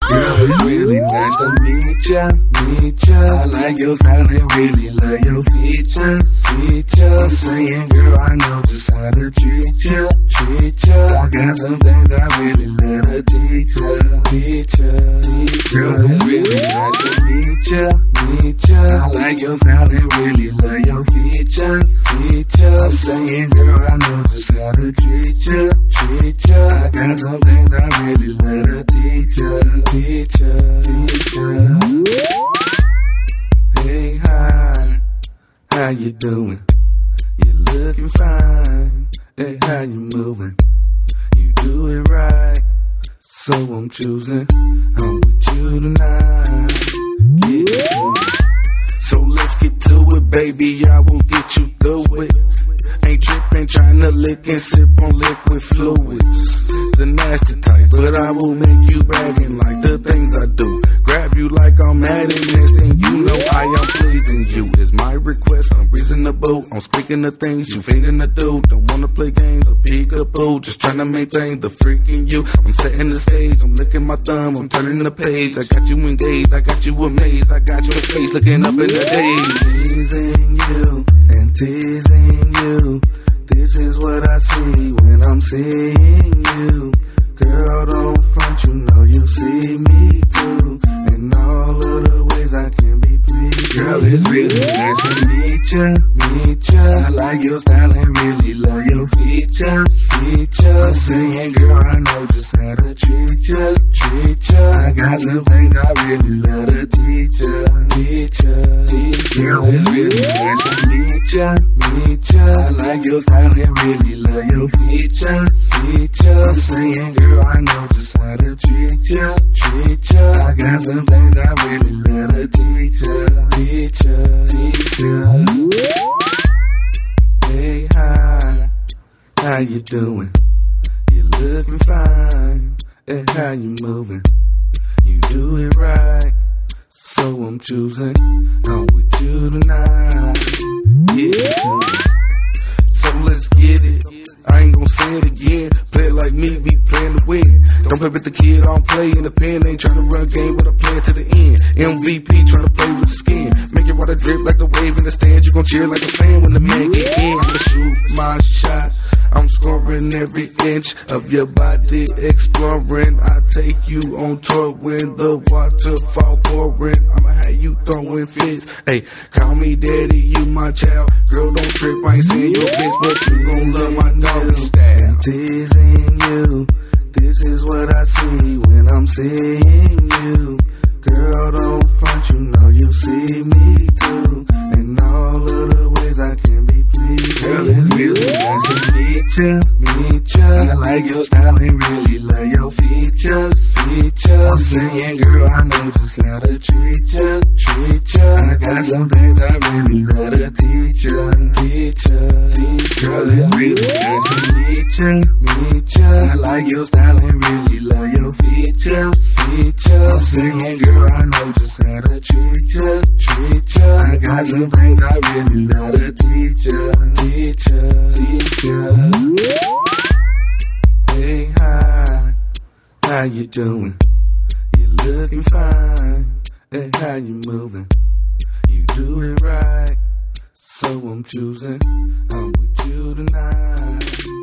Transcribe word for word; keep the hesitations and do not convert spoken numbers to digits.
Girl, it's really nice to meet ya, meet ya. I like your style and really love your features, features. I'm saying, girl, I know just how to treat ya, treat ya. I got some things I really love to teach ya, teach ya, teach ya. Girl, it's really nice to meet ya, meet ya. I like your style and really love your features, features. I'm saying, girl, I know just how to treat ya, treat ya. I got some things I really love to teach ya, teach ya, teach ya. Hey, hi, how you doing? You looking fine. Hey, how you moving? You do it right, so I'm choosing. I'm with you tonight. Get to it. So let's get to it, baby. I will get you through it. Ain't tripping, trying to lick and sip on liquid fluids. The nasty type, but I will make you bragging like the things I do. Grab you like I'm mad and next thing you know I am pleasing you. Is my request unreasonable? I'm speaking the things you feeding to do. Don't wanna play games or peekaboo, just trying to maintain the freaking you. I'm setting the stage, I'm licking my thumb, I'm turning the page. I got you engaged, I got you amazed, I got you in face looking up in the days. Teasing you and teasing you. This is what I see when I'm seeing you. Girl, don't front, you know you see me too. And all of the ways I can be pleased. Girl, it's really nice to meet ya, meet ya. I like your style and really love your features, features. I'm saying, girl, I know just how to treat ya, treat ya. I got some things I really love to teach ya, teach ya, teach ya. Girl, it's really nice to meet ya, meet ya. I like your style and really love your features, features. I'm saying, girl, I know just how to treat ya, treat ya. I got some things I really love to teach ya, teach ya, teach ya. Hey, hi, how you doing? You looking fine. Hey, how you moving? You do it right, so I'm choosing. I'm with you tonight. Yeah, to it. So let's get it. I ain't gon' say it again. Play it like me, be playing to win. Don't play with the kid, I don't play in the pen. Ain't tryna run game, but I play it to the end. M V P tryna play with the skin. Make it water drip like the wave in the stands. You gon' cheer like a fan when the man get in. I'ma shoot my shot. I'm scoring every inch of your body, exploring. I take you on tour when the waterfall pouring. I'ma have you throwing fits. Hey, call me daddy, you my child. Girl, don't trip, I ain't saying your bitch, but you gon' love my dog style. Teasing you, this is what I see when I'm seeing you. Girl, don't front, you know you see me too. And all of the ways I can be pleased. Girl, it's really nice to meet ya, meet ya. I like your style and really love your features, features. I'm saying, girl, I know just how to treat ya, treat ya. I got some things I really love to teach ya, teach ya, teach ya. Girl, it's really nice to meet ya, meet ya. I like your style and really love your features, features. I'm saying, girl, I know just how to treat ya, treat ya. I got some things I really love to teach ya, teach ya, teach ya. Hey, hi, how you doing? You looking fine. Hey, how you moving? You do it right, so I'm choosing. I'm with you tonight.